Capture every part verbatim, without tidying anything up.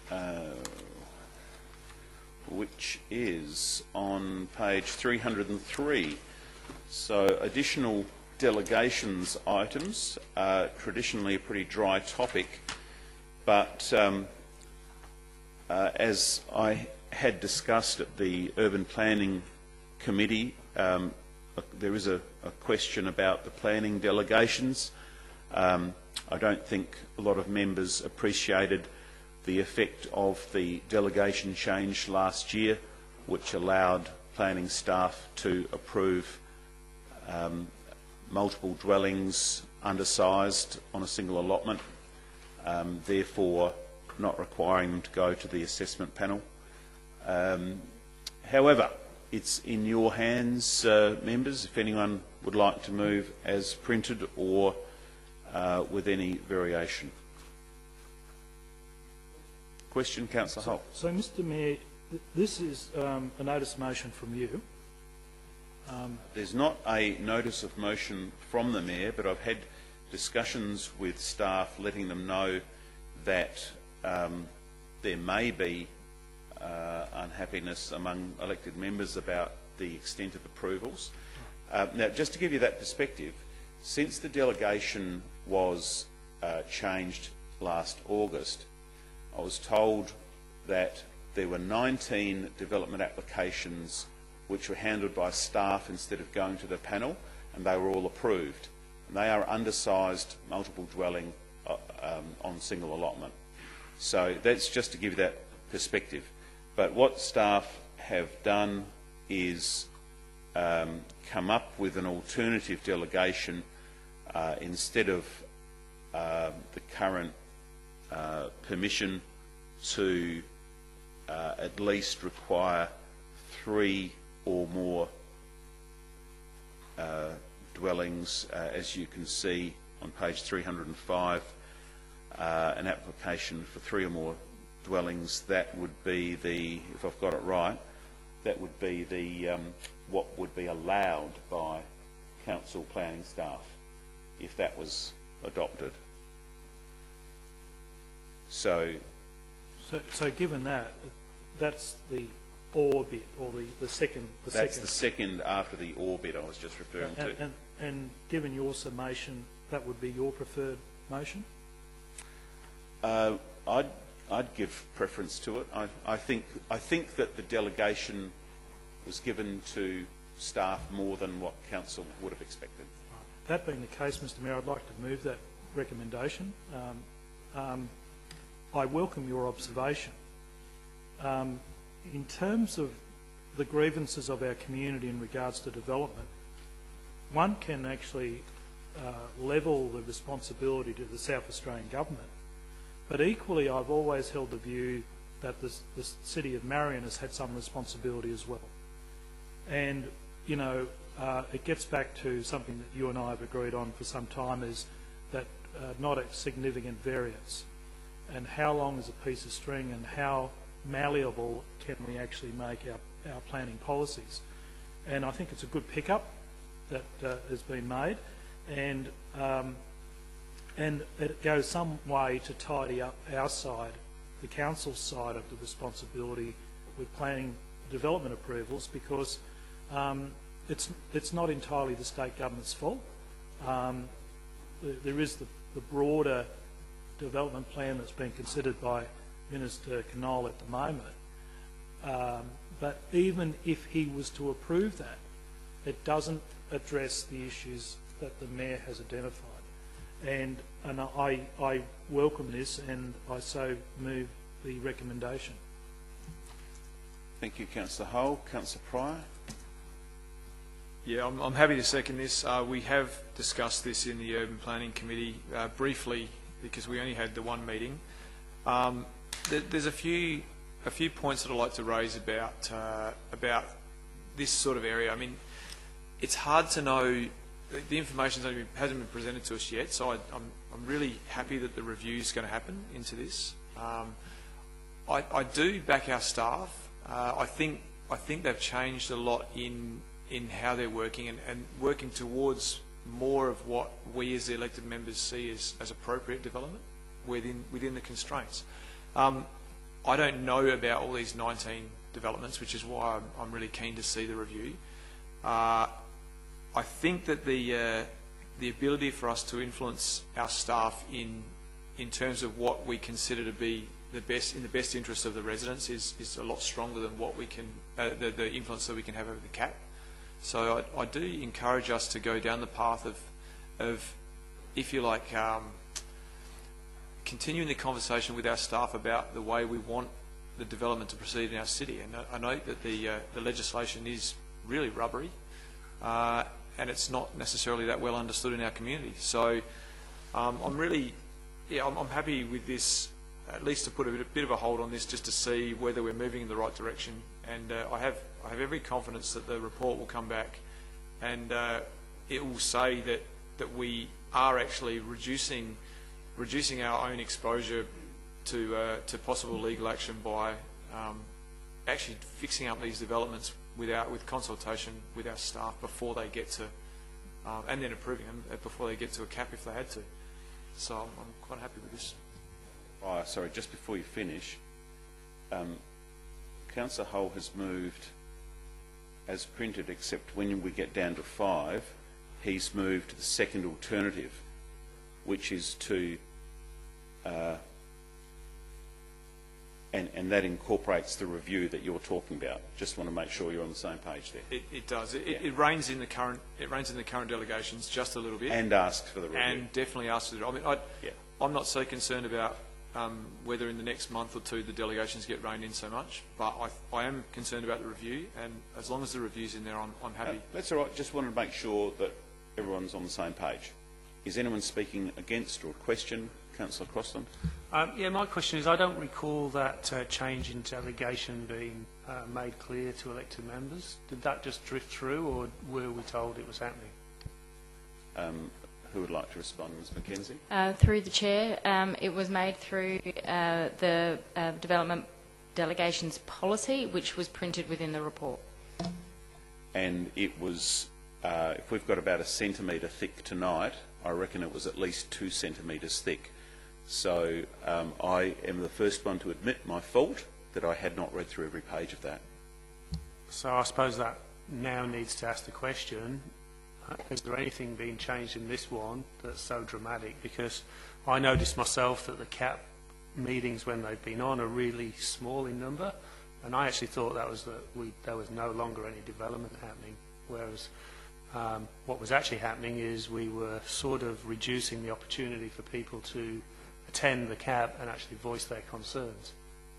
uh, which is on page three hundred and three. So additional delegations items are traditionally a pretty dry topic, but um, uh, as I had discussed at the Urban Planning Committee, um, there is a, a question about the planning delegations. Um, I don't think a lot of members appreciated the effect of the delegation change last year, which allowed planning staff to approve um, multiple dwellings undersized on a single allotment, um, therefore not requiring them to go to the assessment panel. Um, however, it's in your hands, uh, members, if anyone would like to move as printed or uh, with any variation. Question, Councillor Holt. So, so Mister Mayor, th this is um, a notice of motion from you. Um, There's not a notice of motion from the Mayor, but I've had discussions with staff letting them know that um, there may be uh, unhappiness among elected members about the extent of approvals. Uh, now, just to give you that perspective, since the delegation was uh, changed last August, I was told that there were nineteen development applications which were handled by staff instead of going to the panel, and they were all approved. And they are undersized multiple dwelling uh, um, on single allotment. So that's just to give you that perspective. But what staff have done is um, come up with an alternative delegation uh, instead of uh, the current uh, permission to uh, at least require three or more uh, dwellings, uh, as you can see on page three hundred and five, uh, an application for three or more dwellings. That would be the, if I've got it right, that would be the um, what would be allowed by council planning staff if that was adopted. So, so, so given that, that's the or bit, or the, the second. The that's second. the second after the or bit I was just referring and, to. And, and given your summation, that would be your preferred motion? Uh, I'd, I'd give preference to it. I, I think I think that the delegation was given to staff more than what council would have expected. That being the case, Mister Mayor, I'd like to move that recommendation. Um, um, I welcome your observation. Um, in terms of the grievances of our community in regards to development, one can actually uh, level the responsibility to the South Australian government. But equally, I've always held the view that the, the City of Marion has had some responsibility as well. And, you know, uh, it gets back to something that you and I have agreed on for some time, is that uh, not a significant variance. And how long is a piece of string, and how malleable can we actually make our, our planning policies? And I think it's a good pickup that uh, has been made, and um, and it goes some way to tidy up our side, the council's side of the responsibility with planning development approvals, because um, it's it's not entirely the state government's fault. Um, there is the, the broader development plan that's being considered by Minister Knoll at the moment. Um, but even if he was to approve that, it doesn't address the issues that the Mayor has identified. And, and I, I welcome this, and I so move the recommendation. Thank you, Councillor Hull. Councillor Pryor. Yeah, I'm, I'm happy to second this. Uh, we have discussed this in the Urban Planning Committee uh, briefly, because we only had the one meeting. Um, th there's a few a few points that I'd like to raise about uh, about this sort of area. I mean, it's hard to know. The information hasn't been presented to us yet, so I, I'm, I'm really happy that the review is going to happen into this. Um, I, I do back our staff. Uh, I think I think they've changed a lot in in how they're working, and, and working towards more of what we as the elected members see as, as appropriate development within within the constraints. Um, I don't know about all these nineteen developments, which is why I'm, I'm really keen to see the review. Uh, I think that the uh, the ability for us to influence our staff in in terms of what we consider to be the best in the best interest of the residents is is a lot stronger than what we can uh, the, the influence that we can have over the C A P. So I, I do encourage us to go down the path of of, if you like, um, continuing the conversation with our staff about the way we want the development to proceed in our city. And I, I note that the uh, the legislation is really rubbery, uh, and it's not necessarily that well understood in our community. So um, I'm really, yeah, I'm, I'm happy with this, at least to put a bit, a bit of a hold on this, just to see whether we're moving in the right direction. And uh, I have I have every confidence that the report will come back, and uh, it will say that that we are actually reducing reducing our own exposure to uh, to possible legal action by um, actually fixing up these developments without with consultation with our staff before they get to, um, and then approving them before they get to a C A P if they had to. So I'm, I'm quite happy with this. Oh, sorry, just before you finish, um, Councillor Hull has moved as printed, except when we get down to five, he's moved to the second alternative, which is to, uh, and, and that incorporates the review that you're talking about. Just want to make sure you're on the same page there. It, it does. It, Yeah. it, it reigns in the current. It reigns in the current delegations just a little bit, And asks for the review. and definitely asks for the. I mean, I, Yeah. I'm not so concerned about um, whether in the next month or two the delegations get reined in so much, but I, I am concerned about the review, and as long as the review's in there, I'm, I'm Uh, happy. that's all right. Just wanted to make sure that everyone's on the same page. Is anyone speaking against or question? Councillor Crossland? Um, yeah, my question is, I don't recall that uh, change in delegation being uh, made clear to elected members. Did that just drift through, or were we told it was happening? Um, who would like to respond? Miz McKenzie? Uh, through the chair, um, it was made through uh, the uh, development delegations policy, which was printed within the report. And it was, uh, if we've got about a centimetre thick tonight, I reckon it was at least two centimetres thick. So um, I am the first one to admit my fault that I had not read through every page of that. So I suppose that now needs to ask the question, uh, is there anything being changed in this one that's so dramatic? Because I noticed myself that the C A P meetings when they've been on are really small in number, and I actually thought that was that we, there was no longer any development happening, whereas um, what was actually happening is we were sort of reducing the opportunity for people to attend the C A P and actually voice their concerns.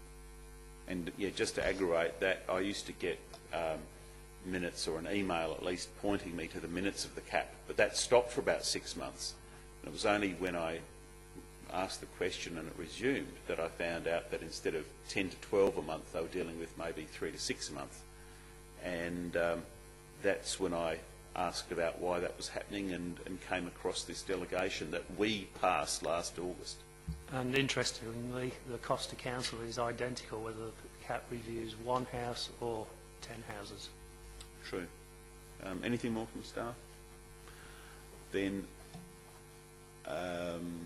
And yeah, just to aggravate that, I used to get um, minutes or an email at least pointing me to the minutes of the C A P, but that stopped for about six months. And it was only when I asked the question and it resumed that I found out that instead of ten to twelve a month, they were dealing with maybe three to six a month. And um, that's when I asked about why that was happening, and, and came across this delegation that we passed last August. And interestingly, the cost to council is identical whether the C A P reviews one house or ten houses. True. Um, anything more from staff? Then, um,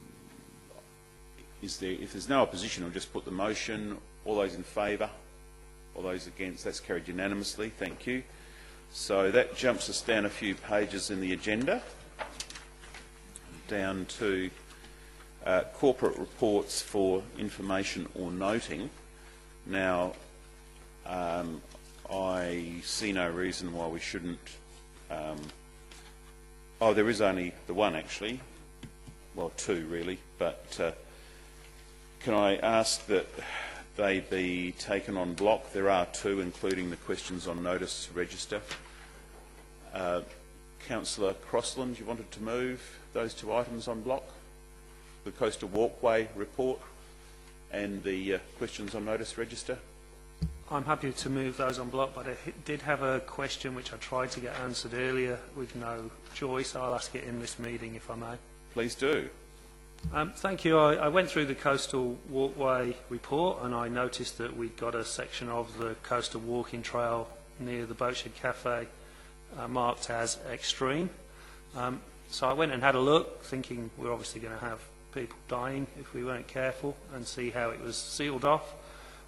is there? If there's no opposition, I'll just put the motion. All those in favour? All those against? That's carried unanimously. Thank you. So that jumps us down a few pages in the agenda, down to uh, corporate reports for information or noting. Now, um, I see no reason why we shouldn't. Um, oh, there is only the one actually. Well, two really. But uh, can I ask that they be taken on block? There are two, including the questions on notice register. Uh, Councillor Crossland, you wanted to move those two items on block? The Coastal Walkway report and the uh, questions on notice register? I'm happy to move those on block, but I did have a question which I tried to get answered earlier with no choice. I'll ask it in this meeting if I may. Please do. Um, thank you. I, I went through the Coastal Walkway report and I noticed that we'd got a section of the coastal walking trail near the Boatshed Cafe uh, marked as extreme. Um, so I went and had a look, thinking we're obviously going to have people dying if we weren't careful, and see how it was sealed off.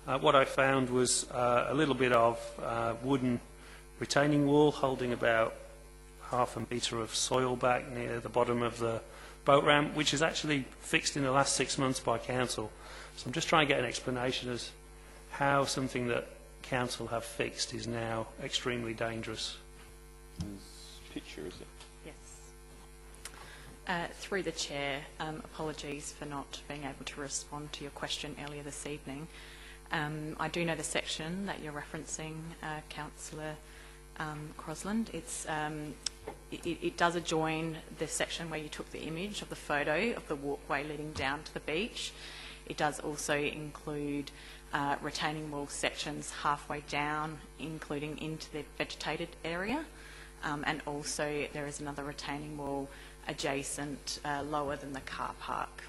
Uh, what I found was uh, a little bit of uh, wooden retaining wall holding about half a metre of soil back near the bottom of the boat ramp, which is actually fixed in the last six months by council. So I'm just trying to get an explanation as how something that council have fixed is now extremely dangerous. Picture, is it? Yes. Uh, through the chair, um, apologies for not being able to respond to your question earlier this evening. Um, I do know the section that you're referencing, uh, Councillor um, Crosland. It's, um, it, it does adjoin the section where you took the image of the photo of the walkway leading down to the beach. It does also include uh, retaining wall sections halfway down, including into the vegetated area. Um, and also there is another retaining wall adjacent, uh, lower than the car park.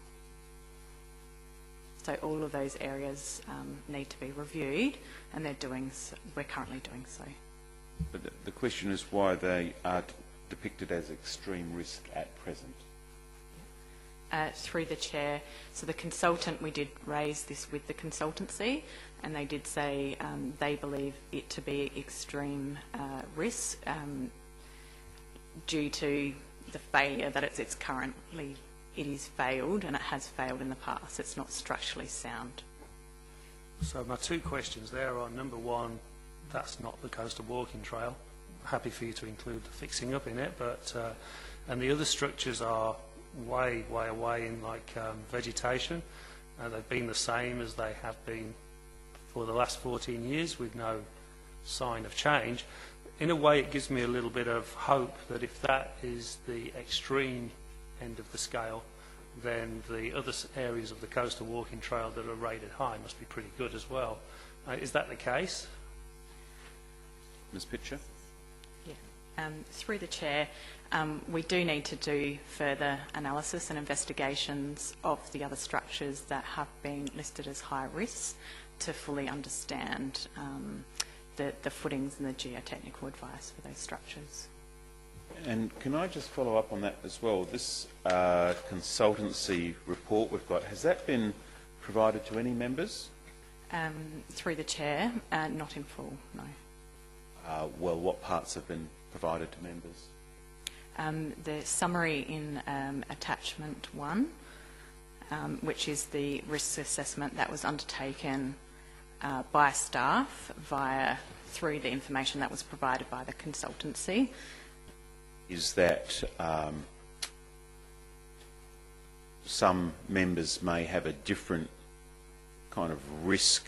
So all of those areas um, need to be reviewed, and they're doing so, we're currently doing so. But the, the question is why they are depicted as extreme risk at present. Uh, through the chair, so the consultant, we did raise this with the consultancy, and they did say um, they believe it to be extreme uh, risk um, due to the failure that it's, it's currently, it is failed, and it has failed in the past. It's not structurally sound. So my two questions there are, number one, that's not the coastal walking trail. Happy for you to include the fixing up in it, but uh, and the other structures are way, way away in like um, vegetation. Uh, they've been the same as they have been for the last fourteen years with no sign of change. In a way, it gives me a little bit of hope that if that is the extreme end of the scale, then the other areas of the coastal walking trail that are rated high must be pretty good as well. Uh, is that the case? Miz Pitcher? Yeah. Um, through the chair, um, we do need to do further analysis and investigations of the other structures that have been listed as high risk to fully understand um, the, the footings and the geotechnical advice for those structures. And can I just follow up on that as well? This uh, consultancy report we've got, has that been provided to any members? Um, through the chair, uh, not in full, no. Uh, well, what parts have been provided to members? Um, the summary in um, attachment one, um, which is the risk assessment that was undertaken uh, by staff via through the information that was provided by the consultancy. Is that um, some members may have a different kind of risk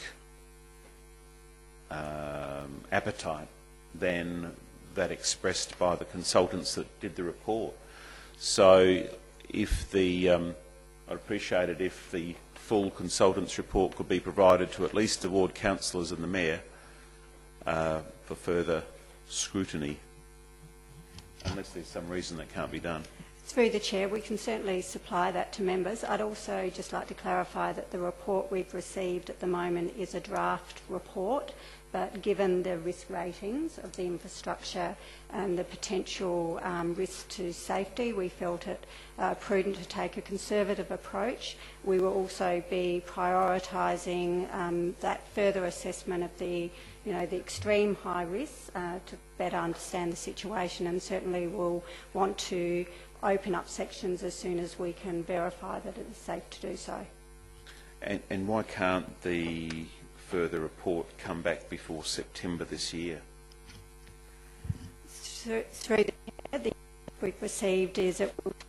um, appetite than that expressed by the consultants that did the report. So if the, um, I'd appreciate it if the full consultants report could be provided to at least the ward councillors and the mayor uh, for further scrutiny, unless there's some reason that can't be done. Through the chair, we can certainly supply that to members. I'd also just like to clarify that the report we've received at the moment is a draft report, but given the risk ratings of the infrastructure and the potential um, risk to safety, we felt it uh, prudent to take a conservative approach. We will also be prioritising um, that further assessment of the, you know, the extreme high risks uh, to better understand the situation, and certainly we'll want to open up sections as soon as we can verify that it is safe to do so. And, and why can't the further report come back before September this year? Through, through the, the we've received is it will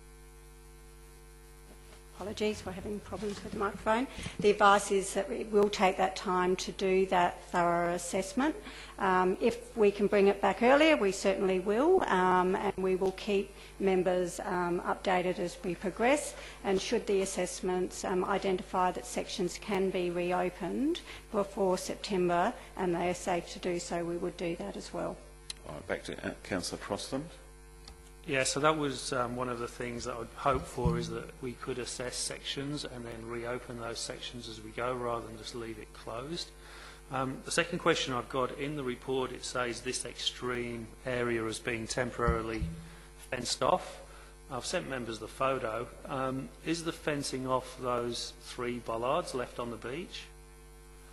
apologies for having problems with the microphone. The advice is that it will take that time to do that thorough assessment. Um, if we can bring it back earlier, we certainly will, um, and we will keep members um, updated as we progress. And should the assessments um, identify that sections can be reopened before September and they are safe to do so, we would do that as well. All right, back to uh, Councillor Crossland. Yeah, so that was um, one of the things that I would hope for, is that we could assess sections and then reopen those sections as we go rather than just leave it closed. Um, the second question I've got, in the report it says this extreme area is being temporarily fenced off. I've sent members the photo. Um, is the fencing off those three bollards left on the beach?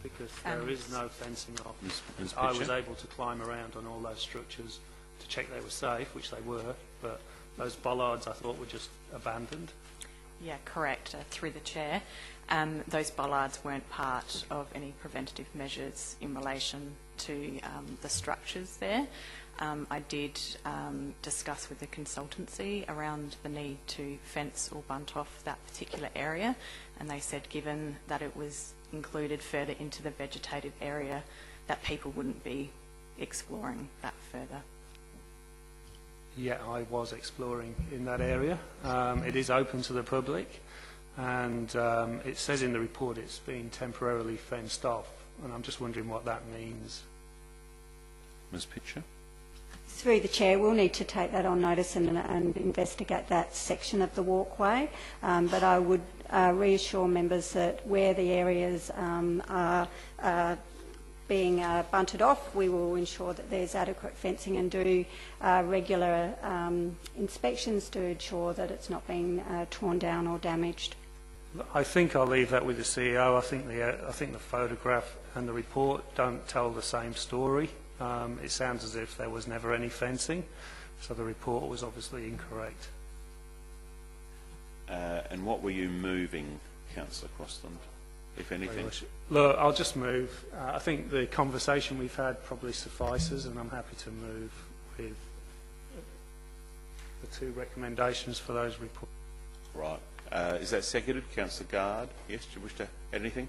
because there Um, is no fencing off. Miz Miz I was Pitcher? able to climb around on all those structures to check they were safe, which they were, but those bollards I thought were just abandoned. Yeah, correct, uh, through the chair. Um, those bollards weren't part of any preventative measures in relation to um, the structures there. Um, I did um, discuss with the consultancy around the need to fence or bunt off that particular area, and they said given that it was included further into the vegetative area, that people wouldn't be exploring that further. Yeah, I was exploring in that area. Um, it is open to the public, and um, it says in the report it's been temporarily fenced off, and I'm just wondering what that means. Miz Pitcher? Through the chair, we'll need to take that on notice and, and investigate that section of the walkway. Um, but I would uh, reassure members that where the areas um, are uh, being uh, bunted off, we will ensure that there's adequate fencing and do uh, regular um, inspections to ensure that it's not being uh, torn down or damaged. I think I'll leave that with the C E O. I think the uh, I think the photograph and the report don't tell the same story. Um, it sounds as if there was never any fencing, so the report was obviously incorrect. Uh, and what were you moving, Councillor Crossland, if anything? Look, I'll just move. Uh, I think the conversation we've had probably suffices, and I'm happy to move with the two recommendations for those reports. Right. Uh, is that seconded? Councillor Gard? Yes, do you wish to add anything?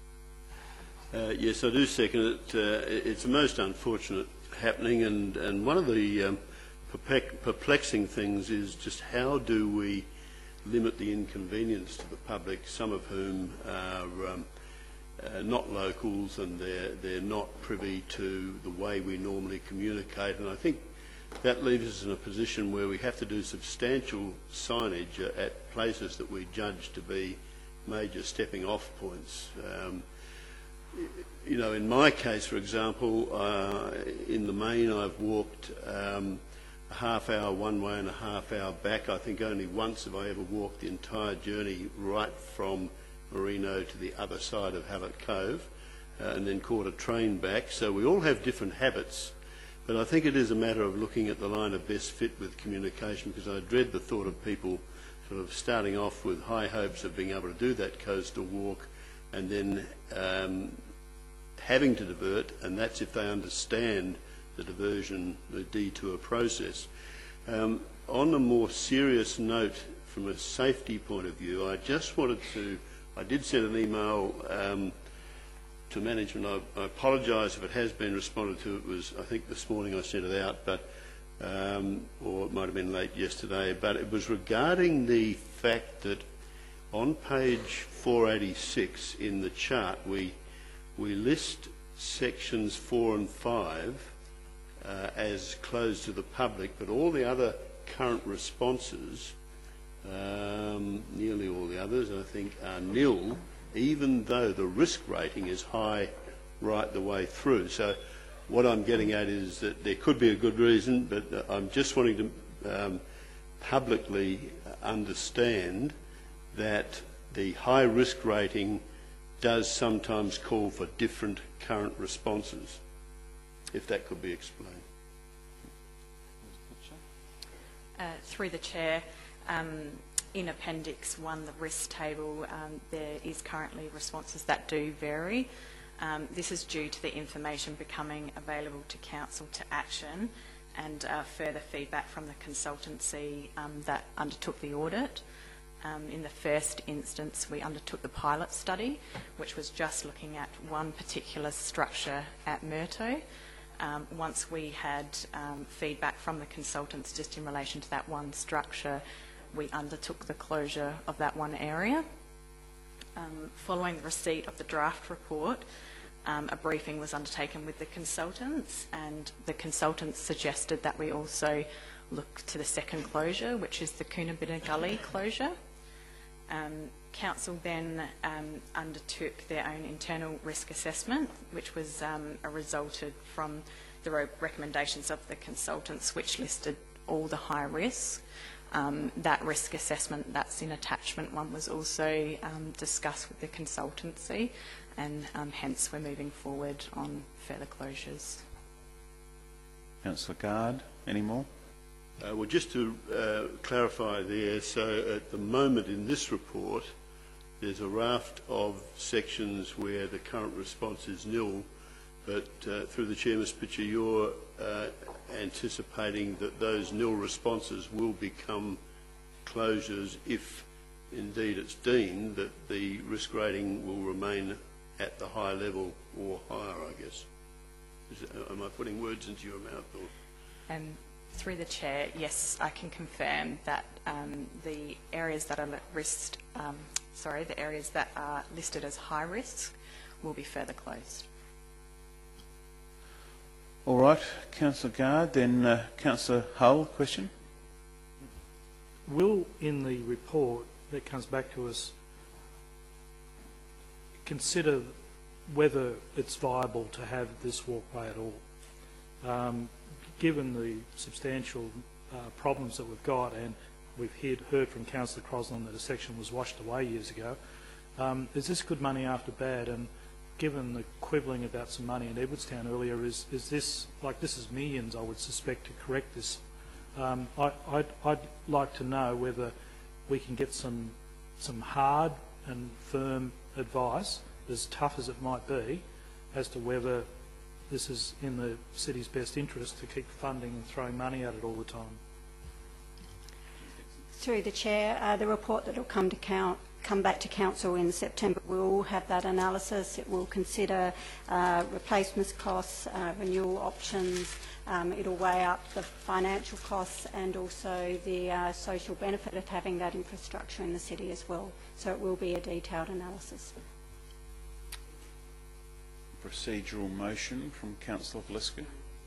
Uh, yes, I do second it. Uh, it's a most unfortunate happening, and, and one of the um, perplexing things is just how do we limit the inconvenience to the public, some of whom are um, uh, not locals and they're, they're not privy to the way we normally communicate. And I think that leaves us in a position where we have to do substantial signage at places that we judge to be major stepping off points. Um, You know, in my case, for example, uh, in the main I've walked um, a half hour one way and a half hour back. I think only once have I ever walked the entire journey right from Merino to the other side of Hallett Cove uh, and then caught a train back. So we all have different habits, but I think it is a matter of looking at the line of best fit with communication, because I dread the thought of people sort of starting off with high hopes of being able to do that coastal walk and then um, having to divert, and that's if they understand the diversion, the detour process. Um, on a more serious note, from a safety point of view, I just wanted to, I did send an email um, to management. I, I apologise if it has been responded to. It was, I think this morning I sent it out, but um, or it might have been late yesterday, but it was regarding the fact that on page four eighty-six in the chart, we we list sections four and five uh, as closed to the public, but all the other current responses, um, nearly all the others, I think, are nil, even though the risk rating is high right the way through. So what I'm getting at is that there could be a good reason, but I'm just wanting to um, publicly understand that the high risk rating does sometimes call for different current responses, if that could be explained. Uh, through the chair, um, in Appendix one, the risk table, um, there is currently responses that do vary. Um, this is due to the information becoming available to council to action and uh, further feedback from the consultancy um, that undertook the audit. Um, in the first instance, we undertook the pilot study, which was just looking at one particular structure at Murto. Um, once we had um, feedback from the consultants just in relation to that one structure, we undertook the closure of that one area. Um, following the receipt of the draft report, um, a briefing was undertaken with the consultants, and the consultants suggested that we also look to the second closure, which is the Coonabitta Gully closure. Um, Council then um, undertook their own internal risk assessment, which was um, a resulted from the re recommendations of the consultants, which listed all the high risk. Um, that risk assessment that's in attachment one was also um, discussed with the consultancy, and um, hence we're moving forward on further closures. Councillor Gard, any more? Uh, well, just to uh, clarify there, so at the moment in this report, there's a raft of sections where the current response is nil, but uh, through the Chair, Mister Pitcher, you're uh, anticipating that those nil responses will become closures if indeed it's deemed that the risk rating will remain at the high level or higher, I guess. Is it, am I putting words into your mouth? Or? Um, through the Chair, yes, I can confirm that um, the areas that are risk, um, sorry, the areas that are listed as high risk will be further closed. All right, Councillor Gard, then uh, Councillor Hull, question? Will, in the report that comes back to us, consider whether it's viable to have this walkway at all? Um, given the substantial uh, problems that we've got, and we've heard, heard from Councillor Crosland that a section was washed away years ago, um, is this good money after bad? And given the quibbling about some money in Edwardstown earlier, is, is this, like this is millions, I would suspect, to correct this. Um, I, I'd, I'd like to know whether we can get some, some hard and firm advice, as tough as it might be, as to whether this is in the city's best interest to keep funding and throwing money at it all the time. Through the Chair, uh, the report that will come to count come back to Council in September will have that analysis. It will consider uh, replacements costs, uh, renewal options. Um, it will weigh up the financial costs and also the uh, social benefit of having that infrastructure in the city as well. So it will be a detailed analysis. Procedural motion from Councillor Valiska.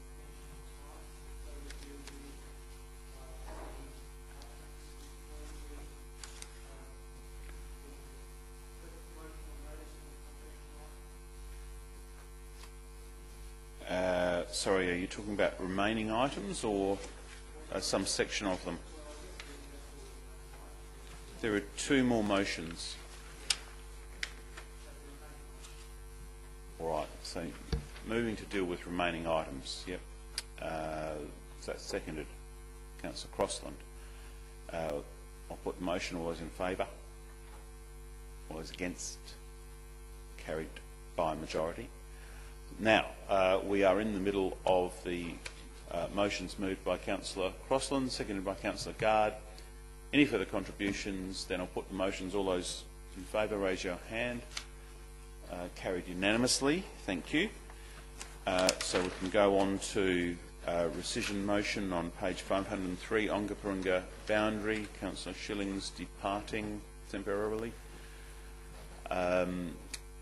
Uh, sorry, are you talking about remaining items or uh, some section of them? There are two more motions. All right, so moving to deal with remaining items. Yep. Uh, is that seconded? Councillor Crosland. Uh, I'll put the motion. All those in favour? All those against? Carried by a majority. Now, uh, we are in the middle of the uh, motions moved by Councillor Crosland, seconded by Councillor Gard. Any further contributions? Then I'll put the motions. All those in favour, raise your hand. Uh, carried unanimously. Thank you. Uh, so we can go on to uh, rescission motion on page five hundred and three, Ongaparunga boundary. Councillor Schilling's departing temporarily. Um,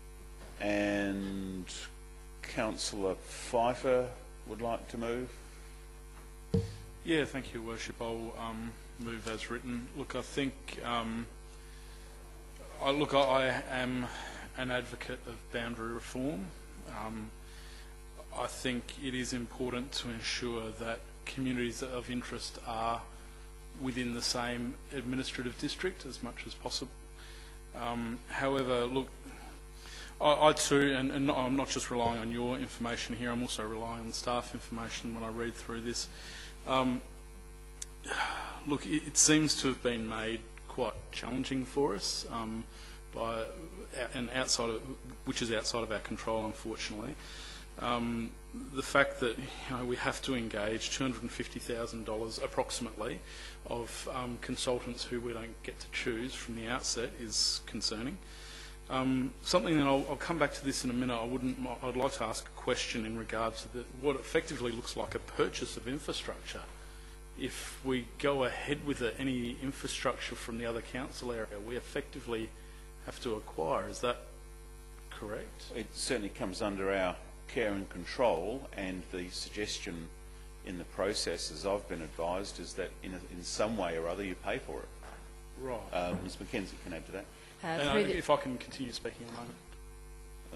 and Councillor Pfeiffer would like to move. Yeah, thank you, Worship. I'll um, move as written. Look, I think, um, I, look, I, I am an advocate of boundary reform. Um, I think it is important to ensure that communities of interest are within the same administrative district as much as possible. Um, however, look, I, I too, and, and not, I'm not just relying on your information here, I'm also relying on staff information when I read through this. Um, look, it, it seems to have been made quite challenging for us. Um, by and outside of which is outside of our control, unfortunately. Um, the fact that you know we have to engage two hundred and fifty thousand dollars approximately of um, consultants who we don't get to choose from the outset is concerning. Um, something that I'll, I'll come back to this in a minute. I wouldn't. I'd like to ask a question in regards to the, what effectively looks like a purchase of infrastructure. If we go ahead with it, any infrastructure from the other council area, we effectively have to acquire. Is that correct? It certainly comes under our care and control, and the suggestion in the process, as I've been advised, is that in, a, in some way or other you pay for it. Right. Uh, Miz Mackenzie can add to that. Uh, And I, through the, if I can continue speaking a moment. Uh,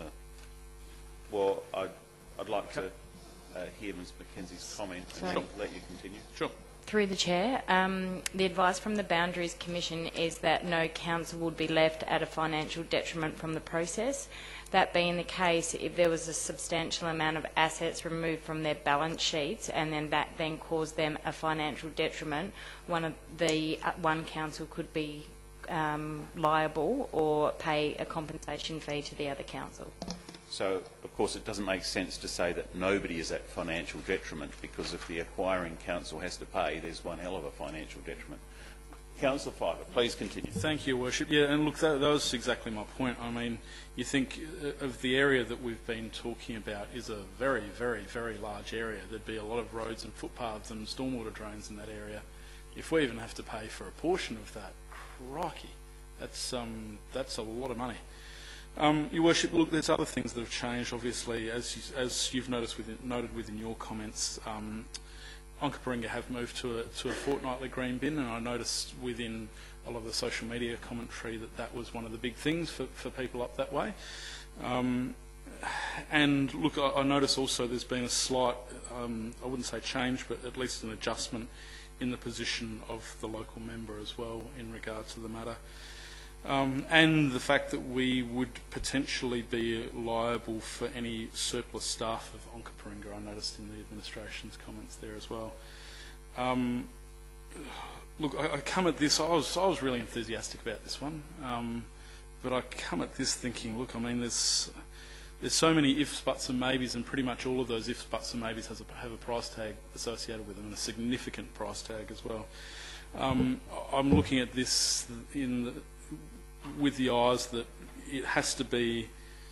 well, I'd, I'd like to uh, hear Miz Mackenzie's comment and Sorry. then let you continue. Sure. Through the chair, um, the advice from the Boundaries Commission is that no council would be left at a financial detriment from the process. That being the case, if there was a substantial amount of assets removed from their balance sheets and then that then caused them a financial detriment, one of the uh, one council could be um, liable or pay a compensation fee to the other council. So, of course, it doesn't make sense to say that nobody is at financial detriment, because if the acquiring council has to pay, there's one hell of a financial detriment. Councillor Pfeiffer, please continue. Thank you, Worship. Yeah, and look, that, that was exactly my point. I mean, you think of the area that we've been talking about is a very, very, very large area. There'd be a lot of roads and footpaths and stormwater drains in that area. If we even have to pay for a portion of that, crikey, that's, um, that's a lot of money. Um, Your Worship, look, there's other things that have changed, obviously, as, you, as you've noticed within, noted within your comments. Um, Onkaparinga have moved to a, to a fortnightly green bin, and I noticed within a lot of the social media commentary that that was one of the big things for, for people up that way. Um, and look, I, I notice also there's been a slight, um, I wouldn't say change, but at least an adjustment in the position of the local member as well in regard to the matter. Um, and the fact that we would potentially be liable for any surplus staff of Onkaparinga, I noticed in the administration's comments there as well. Um, look, I, I come at this, I was, I was really enthusiastic about this one, um, but I come at this thinking, look, I mean, there's, there's so many ifs, buts and maybes, and pretty much all of those ifs, buts and maybes has a, have a price tag associated with them, and a significant price tag as well. Um, I'm looking at this in the, with the eyes that it has to be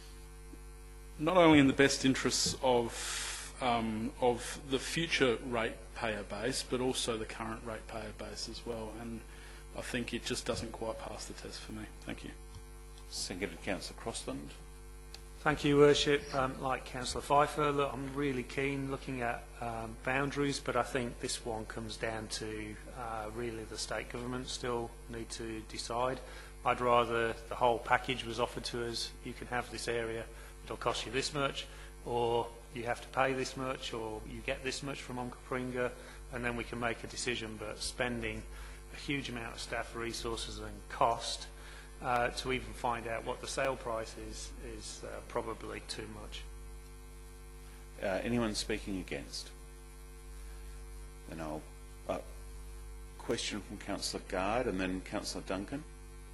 not only in the best interests of um, of the future ratepayer base, but also the current ratepayer base as well. And I think it just doesn't quite pass the test for me. Thank you. Seconded Councillor Crossland. Thank you, Worship. Um, like Councillor Pfeiffer, look, I'm really keen looking at um, boundaries, but I think this one comes down to uh, really the state government still need to decide. I'd rather the whole package was offered to us. You can have this area, it'll cost you this much, or you have to pay this much, or you get this much from Onkaparinga, and then we can make a decision. But spending a huge amount of staff resources and cost uh, to even find out what the sale price is, is uh, probably too much. Uh, anyone speaking against? Then I'll uh, question from Councillor Guard and then Councillor Duncan.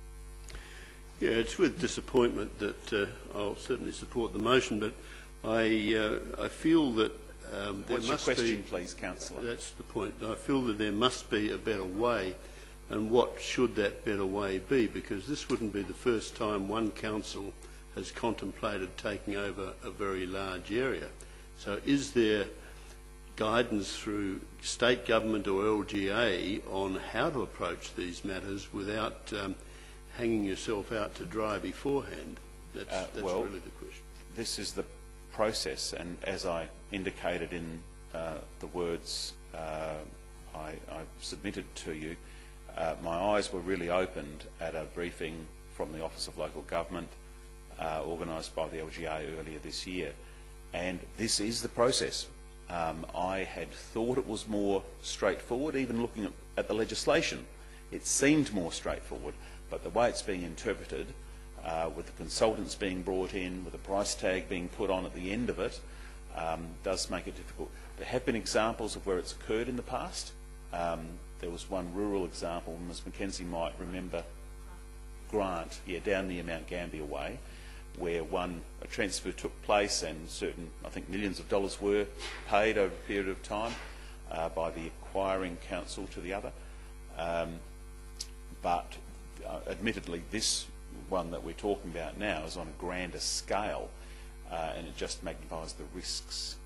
Yeah, it's with disappointment that uh, I'll certainly support the motion, but I uh, I feel that um, there What's must your question, be, please, Councillor? That's the point. I feel that there must be a better way, and what should that better way be? Because this wouldn't be the first time one council has contemplated taking over a very large area. So, is there guidance through state government or L G A on how to approach these matters without um, hanging yourself out to dry beforehand? That's, Uh, that's well, really the question. This is the process, and as I indicated in uh, the words uh, I, I submitted to you, uh, my eyes were really opened at a briefing from the Office of Local Government uh, organised by the L G A earlier this year, and this is the process. Um, I had thought it was more straightforward, even looking at, at the legislation. It seemed more straightforward. But the way it's being interpreted, uh, with the consultants being brought in, with a price tag being put on at the end of it, um, does make it difficult. There have been examples of where it's occurred in the past. Um, there was one rural example, Miz Mackenzie might remember, Grant, yeah, down near Mount Gambier Way, where one a transfer took place and certain, I think, millions of dollars were paid over a period of time uh, by the acquiring council to the other. Um, but Uh, admittedly, this one that we're talking about now is on a grander scale, uh, and it just magnifies the risks.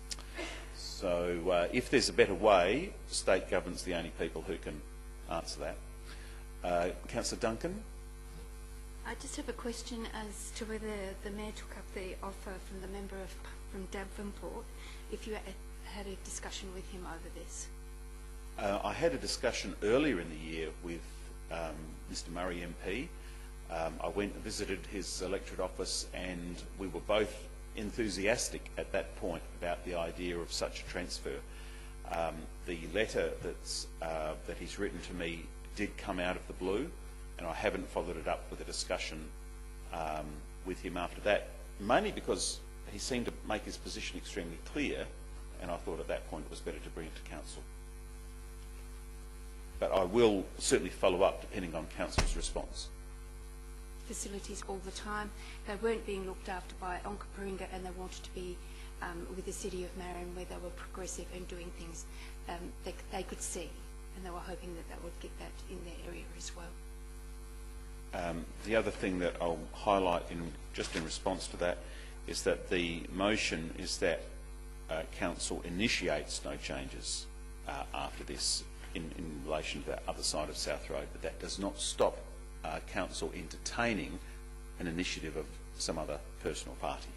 So uh, if there's a better way, state government's the only people who can answer that. Uh, Councillor Duncan? I just have a question as to whether the Mayor took up the offer from the member of, from Davenport, if you had a discussion with him over this. Uh, I had a discussion earlier in the year with Um, Mister Murray M P. Um, I went and visited his electorate office, and we were both enthusiastic at that point about the idea of such a transfer. Um, the letter that's, uh, that he's written to me did come out of the blue, and I haven't followed it up with a discussion um, with him after that, mainly because he seemed to make his position extremely clear, and I thought at that point it was better to bring it to council. But I will certainly follow up depending on council's response. Facilities all the time. They weren't being looked after by Onkaparinga, and they wanted to be um, with the City of Marion, where they were progressive and doing things um, they, they could see, and they were hoping that that would get that in their area as well. Um, the other thing that I'll highlight in just in response to that is that the motion is that uh, council initiates no changes uh, after this in, in relation to that other side of South Road, but that does not stop uh, council entertaining an initiative of some other personal party.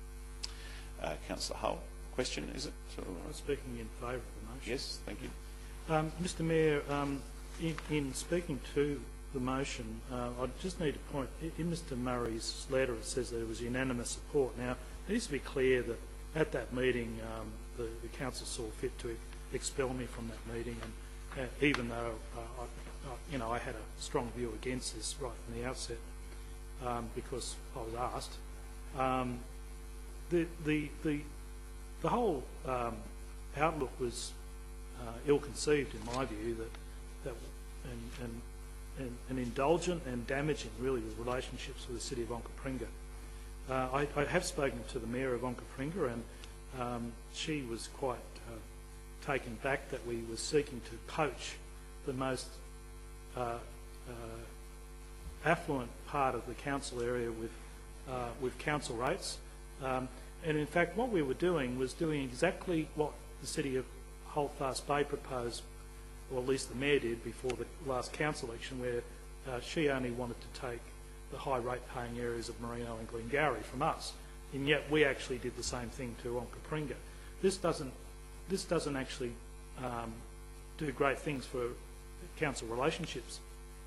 Uh, Councillor Hull, question, is it? So, I'm speaking in favour of the motion. yes, thank you. Um, Mister Mayor, um, in, in speaking to the motion, uh, I just need to point, in Mister Murray's letter it says there was unanimous support. Now, it needs to be clear that at that meeting um, the, the council saw fit to expel me from that meeting, and uh, even though uh, I, uh, you know, I had a strong view against this right from the outset um, because I was asked. Um, the, the, the, the whole um, outlook was uh, ill-conceived in my view, that, that and, and And, and indulgent and damaging, really, with relationships with the City of Onkaparinga. Uh, I, I have spoken to the Mayor of Onkaparinga, and um, she was quite uh, taken back that we were seeking to poach the most uh, uh, affluent part of the council area with, uh, with council rates. Um, and in fact, what we were doing was doing exactly what the City of Holdfast Bay proposed, or at least the Mayor did before the last council election, where uh, she only wanted to take the high rate paying areas of Merino and Glengarry from us, and yet we actually did the same thing to Onkaparinga. This doesn't, this doesn't actually um, do great things for council relationships.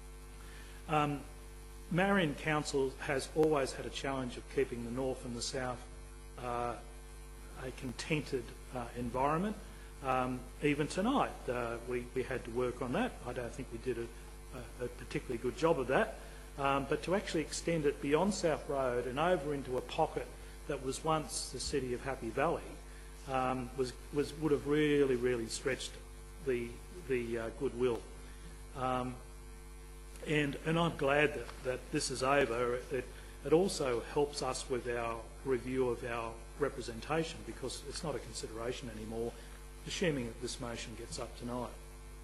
Um, Marion Council has always had a challenge of keeping the north and the south uh, a contented uh, environment. Um, even tonight, uh, we, we had to work on that. I don't think we did a, a, a particularly good job of that. Um, but to actually extend it beyond South Road and over into a pocket that was once the city of Happy Valley um, was, was, would have really, really stretched the, the uh, goodwill. Um, and, and I'm glad that, that this is over. It, it also helps us with our review of our representation, because it's not a consideration anymore, assuming that this motion gets up tonight.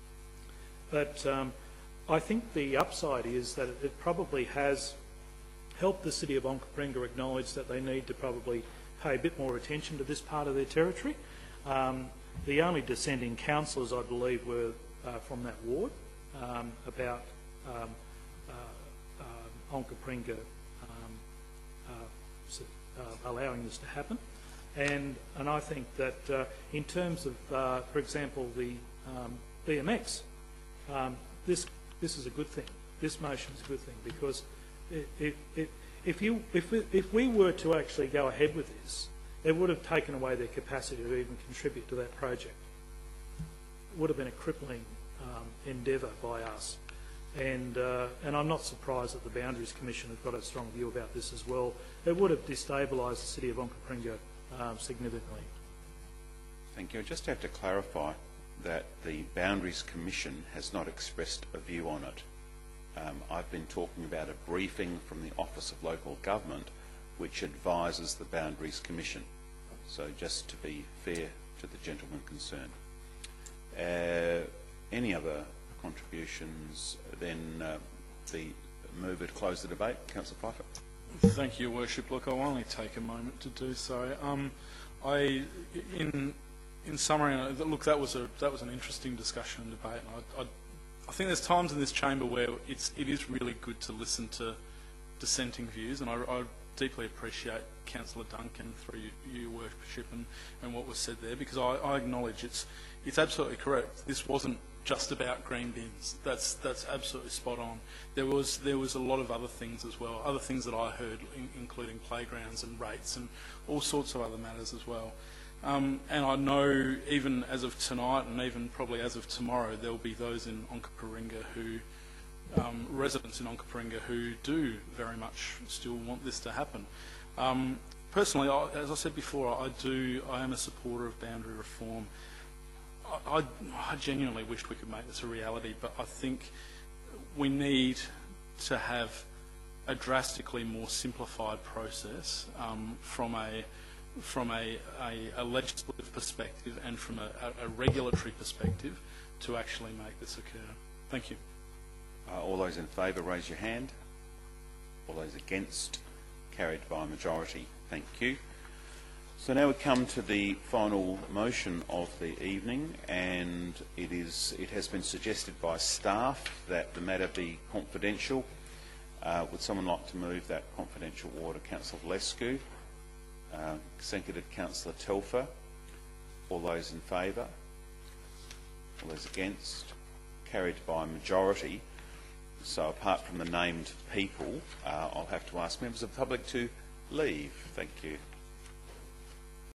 But um, I think the upside is that it probably has helped the City of Onkaparinga acknowledge that they need to probably pay a bit more attention to this part of their territory. Um, the only dissenting councillors, I believe, were uh, from that ward um, about um, uh, uh, Onkaparinga um, uh, uh, allowing this to happen. And, and I think that uh, in terms of, uh, for example, the um, B M X, um, this this is a good thing. This motion is a good thing, because it, it, it, if you if we, if we were to actually go ahead with this, it would have taken away their capacity to even contribute to that project. It would have been a crippling um, endeavour by us, and uh, and I'm not surprised that the Boundaries Commission have got a strong view about this as well. It would have destabilised the City of Onkaparinga Um, significantly. Thank you. I just have to clarify that the Boundaries Commission has not expressed a view on it. Um, I've been talking about a briefing from the Office of Local Government which advises the Boundaries Commission. So just to be fair to the gentleman concerned. Uh, any other contributions? Then uh, the mover to close the debate. Councillor Pfeiffer. Thank you, Your Worship. Look, I'll only take a moment to do so. Um, I, in in summary, look, that was a that was an interesting discussion and debate. And I, I, I think there's times in this chamber where it's it is really good to listen to dissenting views, and I, I deeply appreciate Councillor Duncan through you, Your Worship, and, and what was said there, because I, I acknowledge it's it's absolutely correct. This wasn't just about green bins. That's that's absolutely spot on. There was there was a lot of other things as well, other things that I heard, in, including playgrounds and rates and all sorts of other matters as well. Um, and I know even as of tonight and even probably as of tomorrow, there will be those in Onkaparinga who, um, residents in Onkaparinga who do very much still want this to happen. Um, personally, I, as I said before, I do, I am a supporter of boundary reform. I, I, I genuinely wished we could make this a reality, but I think we need to have a drastically more simplified process um, from a from a, a, a legislative perspective and from a, a, a regulatory perspective to actually make this occur. Thank you. Uh, all those in favour, raise your hand. All those against, carried by a majority. Thank you. So now we come to the final motion of the evening, and it is it has been suggested by staff that the matter be confidential. Uh, would someone like to move that confidential order? Councillor Valescu. Uh, seconded Councillor Telfer. All those in favour? All those against? Carried by a majority. So apart from the named people, uh, I'll have to ask members of the public to leave. Thank you.